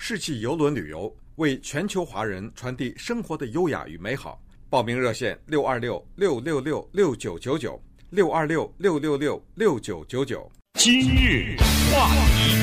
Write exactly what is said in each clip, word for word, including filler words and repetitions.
世纪邮轮旅游，为全球华人传递生活的优雅与美好。报名热线六二六六六六六九九九六二六六六六六九九九。 今日话题，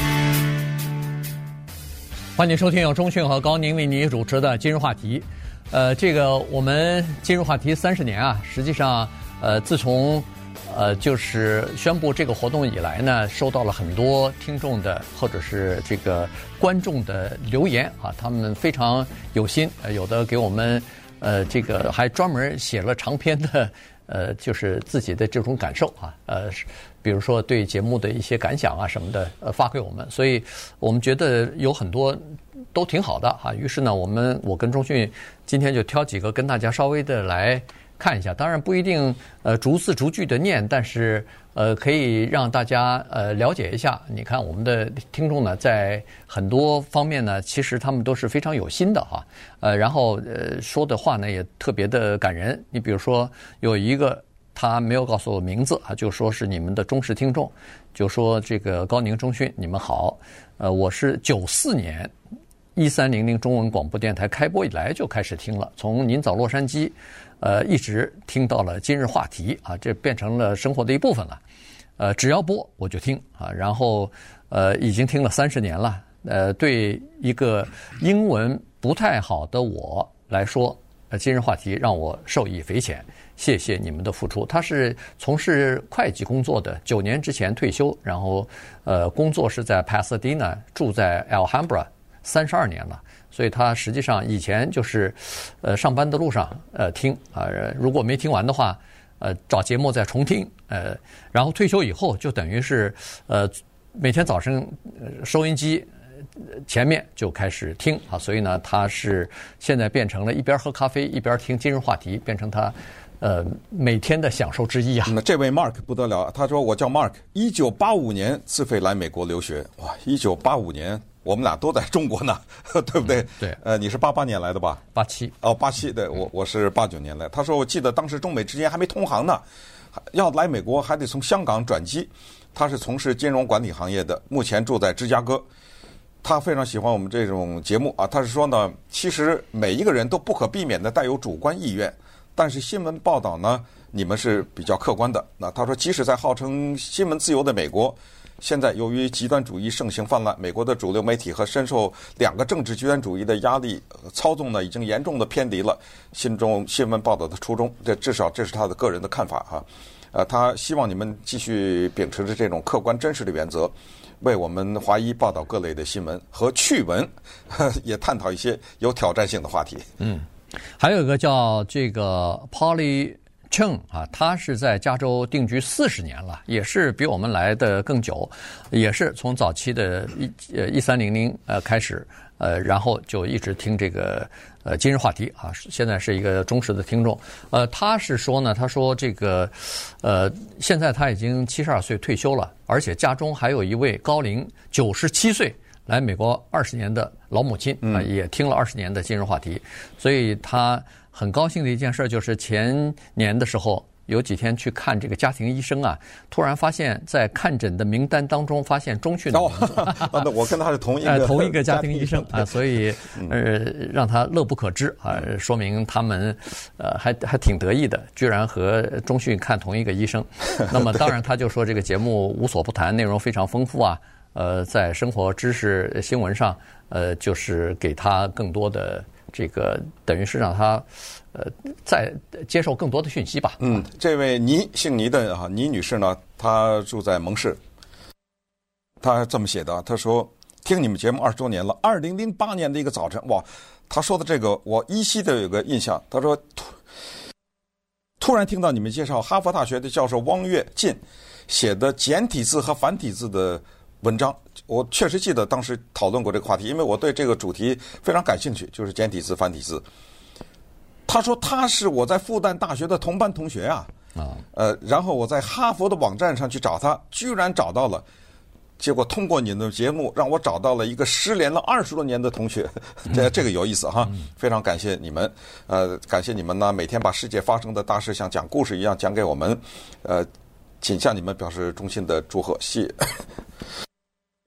欢迎收听由钟讯和高宁为你主持的今日话题。呃，这个我们今日话题三十年啊，实际上，呃，自从呃就是宣布这个活动以来呢，收到了很多听众的或者是这个观众的留言啊，他们非常有心，呃、有的给我们呃这个还专门写了长篇的呃就是自己的这种感受啊，呃，比如说对节目的一些感想啊什么的，呃发给我们，所以我们觉得有很多都挺好的哈。于是呢，我们我跟钟迅今天就挑几个跟大家稍微的来看一下，当然不一定呃逐字逐句的念，但是呃可以让大家呃了解一下。你看我们的听众呢，在很多方面呢，其实他们都是非常有心的哈。呃，然后呃说的话呢也特别的感人。你比如说有一个他没有告诉我名字啊，就说是你们的忠实听众，就说这个高宁钟迅你们好，呃我是九四年一三零零中文广播电台开播以来就开始听了，从您早洛杉矶，呃，一直听到了今日话题啊，这变成了生活的一部分了。呃，只要播我就听啊，然后呃，已经听了三十年了。呃，对一个英文不太好的我来说，呃，今日话题让我受益匪浅，谢谢你们的付出。他是从事会计工作的，九年之前退休，然后呃，工作是在 Pasadena， 住在 Alhambra。三十二年了，所以他实际上以前就是，呃，上班的路上呃听啊、呃，如果没听完的话，呃，找节目再重听，呃，然后退休以后就等于是呃每天早上、呃、收音机前面就开始听啊，所以呢，他是现在变成了一边喝咖啡一边听今日话题，变成他呃每天的享受之一啊。 那这位 Mark 不得了，他说我叫 Mark， 一九八五年自费来美国留学，哇，一九八五年。我们俩都在中国呢，对不对？ 嗯、对， 呃，你是八八年来的吧？ 八七哦，八七，对我我是八九年来。他说，我记得当时中美之间还没通航呢，要来美国还得从香港转机。他是从事金融管理行业的，目前住在芝加哥。他非常喜欢我们这种节目啊。他是说呢，其实每一个人都不可避免的带有主观意愿，但是新闻报道呢，你们是比较客观的。那他说，即使在号称新闻自由的美国，现在由于极端主义盛行泛滥，美国的主流媒体和深受两个政治极端主义的压力操纵呢，已经严重的偏离了新中新闻报道的初衷。这至少这是他的个人的看法哈。呃，他希望你们继续秉持着这种客观真实的原则，为我们华裔报道各类的新闻和趣闻，也探讨一些有挑战性的话题。 嗯，还有一个叫这个 Polly Cheng 啊，他是在加州定居四十年了，也是比我们来的更久，也是从早期的一呃一三零零呃开始，呃，然后就一直听这个呃今日话题啊，现在是一个忠实的听众。呃，他是说呢，他说这个呃现在他已经七十二岁退休了，而且家中还有一位高龄九十七岁来美国二十年的老母亲啊、呃，也听了二十年的今日话题，所以他很高兴的一件事就是前年的时候有几天去看这个家庭医生啊，突然发现在看诊的名单当中发现钟迅的名字、 哦啊、我跟他是同一个、 呃、同一个家庭医生啊，所以呃让他乐不可支啊，说明他们呃还还挺得意的，居然和钟迅看同一个医生。那么当然他就说这个节目无所不谈，内容非常丰富啊，呃在生活知识新闻上呃就是给他更多的这个等于是让他，呃，再接受更多的讯息吧。 嗯，这位倪姓倪的啊，倪女士呢，她住在蒙市，她这么写的，她说听你们节目二十多年了，二零零八年的一个早晨，哇，她说的这个我依稀的有个印象，她说突突然听到你们介绍哈佛大学的教授汪跃进写的简体字和繁体字的文章，我确实记得当时讨论过这个话题，因为我对这个主题非常感兴趣，就是简体字、繁体字。他说他是我在复旦大学的同班同学啊，啊，呃，然后我在哈佛的网站上去找他，居然找到了，结果通过你的节目让我找到了一个失联了二十多年的同学，这这个有意思哈，非常感谢你们，呃，感谢你们呢，每天把世界发生的大事像讲故事一样讲给我们，呃，请向你们表示衷心的祝贺，谢。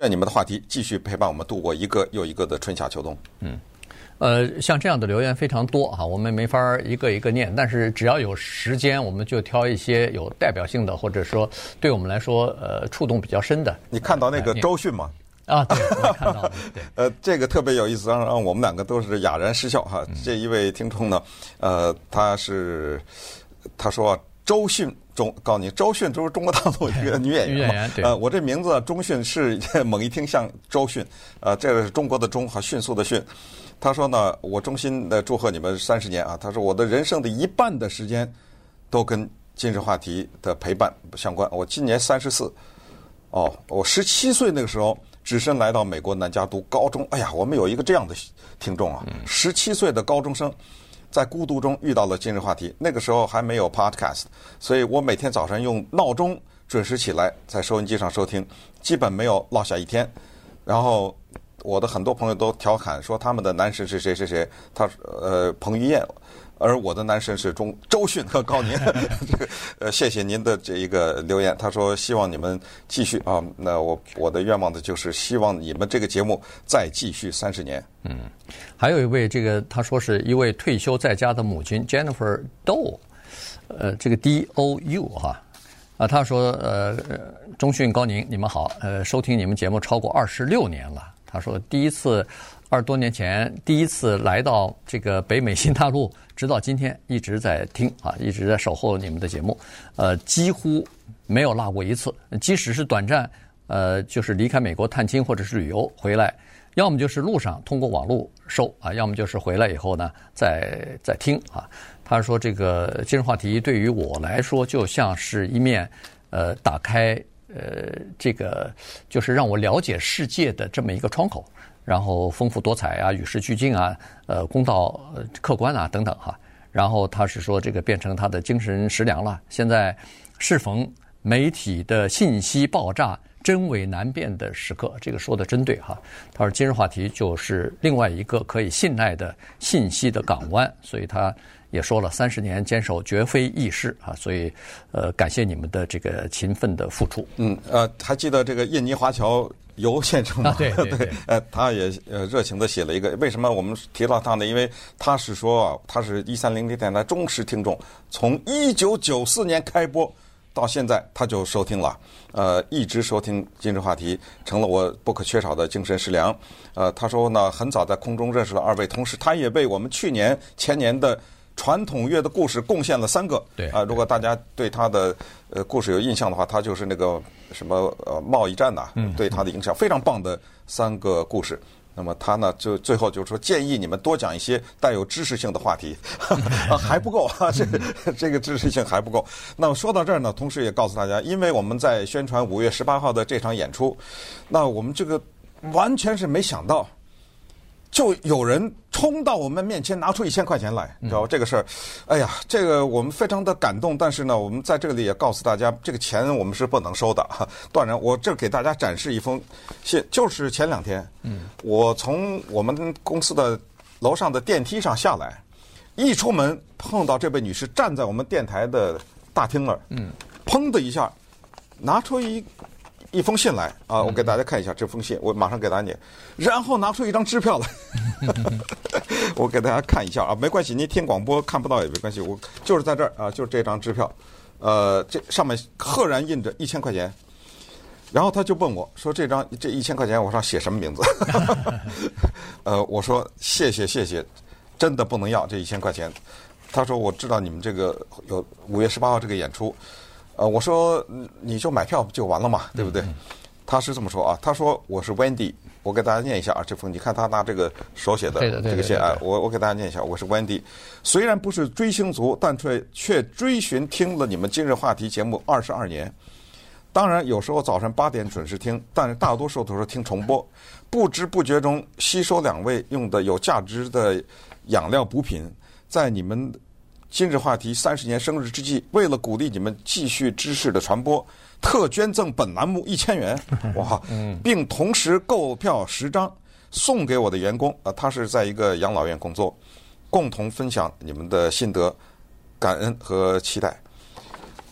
那你们的话题继续陪伴我们度过一个又一个的春夏秋冬。 嗯。呃，像这样的留言非常多啊，我们没法一个一个念，但是只要有时间，我们就挑一些有代表性的，或者说对我们来说呃触动比较深的。 你看到那个周迅吗？ 啊，对，我看到了。对， 呃，这个特别有意思，让让我们两个都是哑然失笑哈。嗯、这一位听众呢，呃，他是他说周迅。中告诉你，周迅就是中国大陆一个女演员嘛。呃，我这名字钟迅是猛一听像周迅，呃，这个是中国的中，哈，迅速的迅。他说呢，我衷心的祝贺你们三十年啊！他说我的人生的一半的时间都跟今日话题的陪伴相关。我今年三十四，哦，我十七岁那个时候只身来到美国南加读高中。哎呀，我们有一个这样的听众啊，十七岁的高中生。在孤独中遇到了今日话题，那个时候还没有 podcast， 所以我每天早上用闹钟准时起来，在收音机上收听，基本没有落下一天。然后我的很多朋友都调侃说他们的男神是谁谁谁，他呃彭于晏，而我的男神是中周迅和高宁。这个呃，谢谢您的这一个留言。他说希望你们继续啊，那我我的愿望的就是希望你们这个节目再继续三十年。 嗯，还有一位这个他说是一位退休在家的母亲 Jennifer Doe， 呃，这个 D O U 哈。啊，他说，呃，钟迅高宁，你们好，呃，收听你们节目超过二十六年了。他说，第一次二十多年前第一次来到这个北美新大陆，直到今天一直在听啊，一直在守候你们的节目，呃，几乎没有落过一次，即使是短暂，呃，就是离开美国探亲或者是旅游回来，要么就是路上通过网络收啊，要么就是回来以后呢再再听啊。他说这个今日话题对于我来说就像是一面呃打开呃这个就是让我了解世界的这么一个窗口，然后丰富多彩啊，与时俱进啊，呃公道、呃、客观啊等等哈。然后他是说这个变成他的精神食粮了。现在适逢媒体的信息爆炸、真伪难辨的时刻，这个说的真对哈。他说今日话题就是另外一个可以信赖的信息的港湾，所以他也说了三十年坚守绝非易事啊，所以呃感谢你们的这个勤奋的付出。 嗯呃，还记得这个印尼华侨尤先生吗？ 啊、对对对， 呃，他也呃热情的写了一个，为什么我们提到他呢？因为他是说啊，他是一三零零电台忠实听众，从一九九四年开播到现在他就收听了，呃，一直收听今日话题，成了我不可缺少的精神食粮。呃，他说呢，很早在空中认识了二位，同时他也为我们去年前年的传统乐的故事贡献了三个。 对啊、呃，如果大家对他的呃故事有印象的话，他就是那个什么呃贸易战呐、啊，嗯、对他的影响非常棒的三个故事。那么他呢，就最后就是说，建议你们多讲一些带有知识性的话题，啊，还不够啊，这个这个知识性还不够。那么说到这儿呢，同时也告诉大家，因为我们在宣传五月十八号的这场演出，那我们这个完全是没想到，就有人冲到我们面前拿出一千块钱来，你知道吧？这个事儿，哎呀，这个我们非常的感动。但是呢，我们在这里也告诉大家，这个钱我们是不能收的。当然，我这给大家展示一封信，就是前两天，嗯，我从我们公司的楼上的电梯上下来，一出门碰到这位女士站在我们电台的大厅那儿，嗯，砰的一下拿出一一封信来啊！我给大家看一下这封信，我马上给大家念，然后拿出一张支票来，我给大家看一下啊，没关系，您听广播看不到也没关系，我就是在这儿啊，就是这张支票，呃，这上面赫然印着一千块钱，然后他就问我说：“这张这一千块钱我上写什么名字？”呃，我说：“谢谢谢谢，真的不能要这一千块钱。”他说：“我知道你们这个有五月十八号这个演出。”呃，我说你就买票就完了嘛，对不对？嗯、他是这么说啊，他说我是 Wendy， 我给大家念一下啊，这封你看他拿这个手写的这个信啊，我我给大家念一下，我是 Wendy， 虽然不是追星族，但却却追寻听了你们今日话题节目二十二年，当然有时候早上八点准时听，但是大多数都是听重播，不知不觉中吸收两位用的有价值的养料补品，在你们今日话题三十年生日之际，为了鼓励你们继续知识的传播，特捐赠本栏目一千元，哇！并同时购票十张送给我的员工啊，他是在一个养老院工作，共同分享你们的心得、感恩和期待。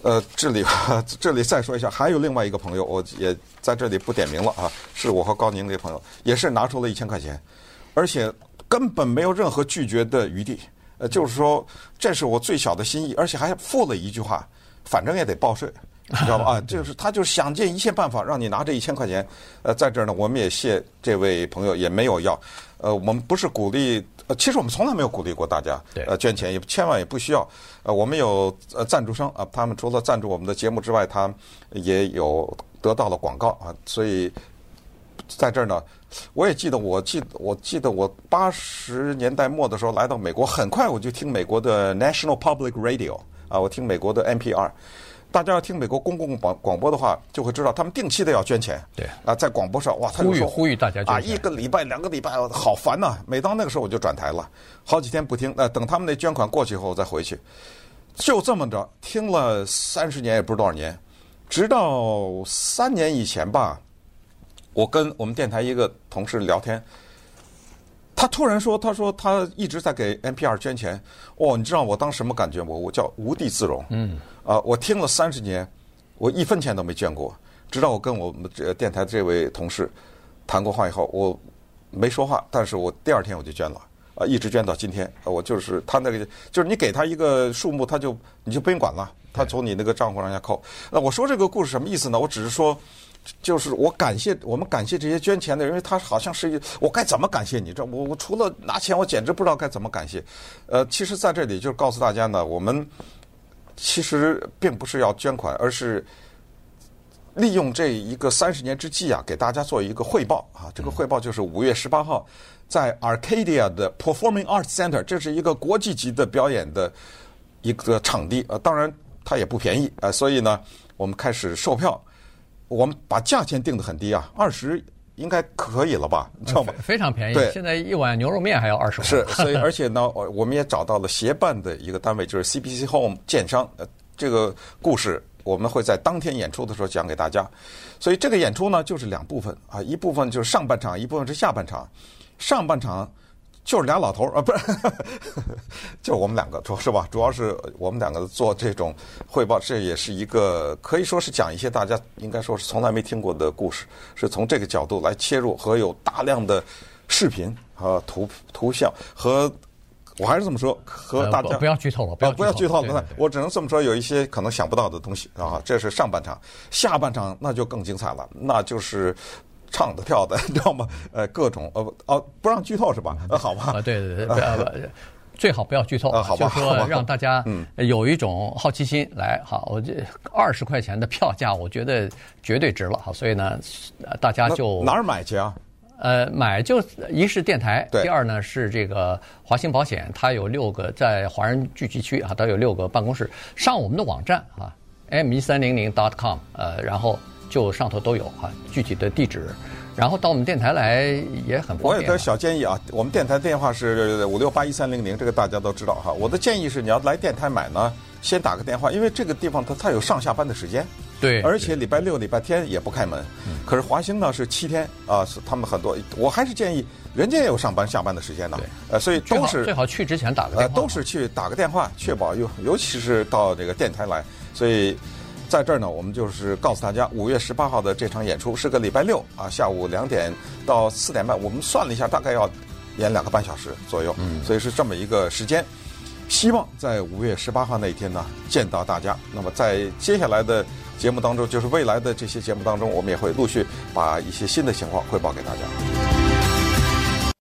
呃，这里这里再说一下，还有另外一个朋友，我也在这里不点名了啊，是我和高宁这个朋友，也是拿出了一千块钱，而且根本没有任何拒绝的余地。呃，就是说这是我最小的心意，而且还附了一句话，反正也得报税。你知道吧？啊，就是他就是想尽一切办法让你拿这一千块钱。呃，在这儿呢，我们也谢这位朋友，也没有要。呃，我们不是鼓励，呃，其实我们从来没有鼓励过大家呃捐钱，也千万也不需要。呃，我们有呃赞助商啊，他们除了赞助我们的节目之外，他也有得到了广告啊，所以在这儿呢，我也记得，我记我记得我八十年代末的时候来到美国，很快我就听美国的 National Public Radio 啊，我听美国的 N P R。大家要听美国公共广广播的话，就会知道他们定期的要捐钱。 对啊，在广播上哇，他就说呼吁呼吁大家捐钱啊，一个礼拜、两个礼拜，好烦呐、啊！每当那个时候我就转台了，好几天不听。呃，等他们那捐款过去以后我再回去，就这么着听了三十年也不知多少年，直到三年以前吧，我跟我们电台一个同事聊天。他突然说：“他说他一直在给 N P R 捐钱，哦，你知道我当时什么感觉吗？我叫无地自容。嗯，啊、呃，我听了三十年，我一分钱都没捐过。直到我跟我们这电台的这位同事谈过话以后，我没说话，但是我第二天我就捐了，啊、呃，一直捐到今天。呃、我就是他那个，就是你给他一个数目，他就你就不用管了，他从你那个账户上下扣。那我说这个故事什么意思呢？我只是说。”就是我感谢我们感谢这些捐钱的人，因为他好像是我该怎么感谢你？这我我除了拿钱，我简直不知道该怎么感谢。呃，其实在这里就是告诉大家呢，我们其实并不是要捐款，而是利用这一个三十年之计啊，给大家做一个汇报啊。这个汇报就是五月十八号在 Arcadia 的 Performing Arts Center， 这是一个国际级的表演的一个场地呃，当然它也不便宜啊、呃，所以呢，我们开始售票。我们把价钱定得很低啊，二十应该可以了吧？你知道吗？ 非常便宜。 对， 现在一碗牛肉面还要二十块。 是，所以而且呢，我们也找到了协办的一个单位，就是 C P C Home 建商。呃，这个故事我们会在当天演出的时候讲给大家。所以这个演出呢，就是两部分啊，一部分就是上半场，一部分是下半场。上半场就是俩老头啊，不是，就是我们两个，主要是吧？主要是我们两个做这种汇报，这也是一个可以说是讲一些大家应该说是从来没听过的故事，是从这个角度来切入，和有大量的视频和图图像和。我还是这么说，和大家、 呃、不要剧透了，不要不要剧透了。 我我只能这么说，有一些可能想不到的东西啊。这是上半场，下半场那就更精彩了，那就是唱的跳的，你知道吗？呃，各种呃哦，不让剧透是吧？呃，好吧。 啊，对对对，不要不。最好不要剧透， 啊、好吧， 就说让大家有一种好奇心来。好，我这二十块钱的票价，我觉得绝对值了。好，所以呢，大家就哪儿买去啊？ 呃，买就一是电台，第二呢是这个华兴保险，它有六个在华人聚集区啊，它有六个办公室。上我们的网站啊 ，m 一三零零 dot com， 呃，然后就上头都有啊，具体的地址。然后到我们电台来也很方便。 我有个小建议啊，我们电台电话是五六八一三零零，这个大家都知道哈。我的建议是，你要来电台买呢，先打个电话，因为这个地方它它有上下班的时间。 对， 而且礼拜六、礼拜天也不开门。嗯、可是华兴呢是七天啊，是他们很多。我还是建议，人家也有上班下班的时间呢。呃，所以都是最好去之前打个电话。 呃，都是去打个电话，确保尤尤其是到这个电台来。所以在这儿呢，我们就是告诉大家，五月十八号的这场演出是个礼拜六啊，下午两点到四点半。我们算了一下，大概要演两个半小时左右。嗯，所以是这么一个时间。希望在五月十八号那一天呢见到大家。那么在接下来的节目当中，就是未来的这些节目当中，我们也会陆续把一些新的情况汇报给大家。